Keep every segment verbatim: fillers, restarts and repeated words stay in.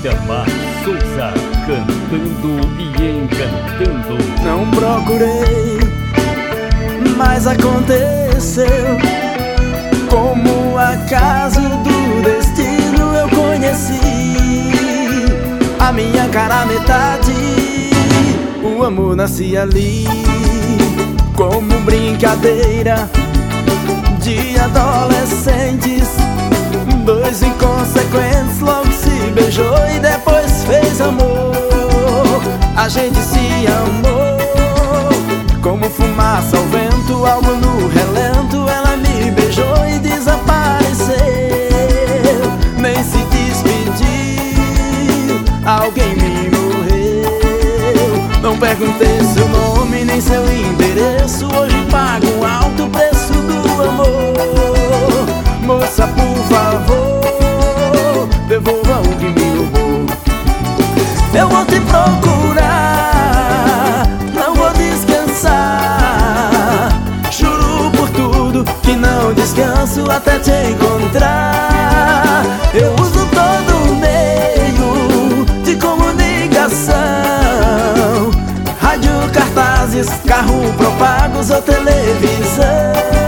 Valdemar Souza, cantando e encantando. Não procurei, mas aconteceu. Como acaso do destino eu conheci a minha cara metade. O amor nascia ali como brincadeira de adolescentes. Dois inconsequentes logo se beijou e depois fez amor. A gente se amou como fumaça ao vento, algo no relento. Ela me beijou e desapareceu, nem se despediu. Alguém me morreu. Não perguntei seu nome nem seu endereço. Hoje pago um alto preço do amor. Moça, por favor, devolva o que me roubou. Eu vou te procurar, não vou descansar. Juro por tudo que não descanso até te encontrar. Eu uso todo meio de comunicação: rádio, cartazes, carro, propagos ou televisão.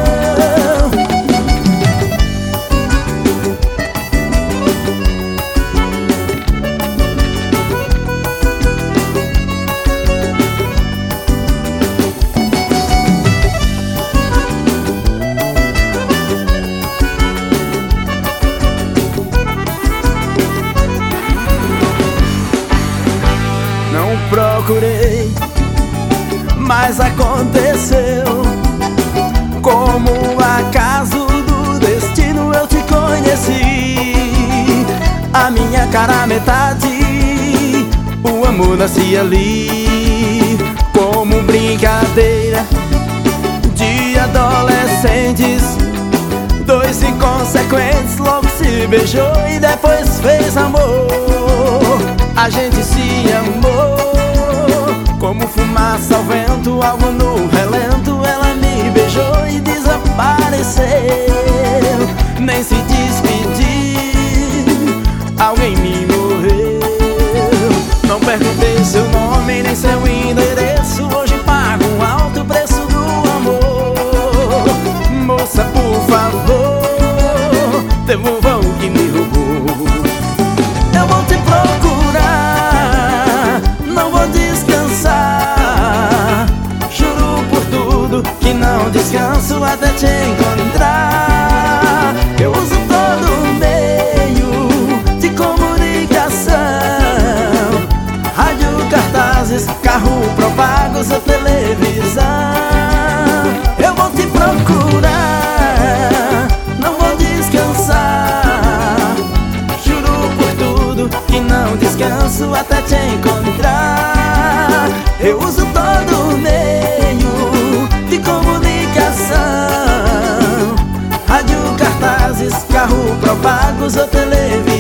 Não procurei, mas aconteceu. Como acaso do destino eu te conheci. A minha cara metade, o amor nascia ali como brincadeira de adolescentes. Dois inconsequentes logo se beijou e depois fez amor. A gente se amou como fumaça ao vento, algo no relento. Ela me beijou e desapareceu, nem se despediu. Alguém me morreu. Não perguntei seu nome nem seu endereço. Hoje pago um alto preço do amor. Moça, por favor, devolva o que me roubou. Eu vou te procurar, não vou descansar. Juro por tudo que não descanso até te encontrar. Eu uso todo meio de comunicação: rádio, cartazes, carro, propagos ou televisão. Eu vou te procurar, não vou descansar. Juro por tudo que não descanso até te encontrar. Eu uso todo meio de comunicação: rádio, cartazes, carro, propagos ou televisão.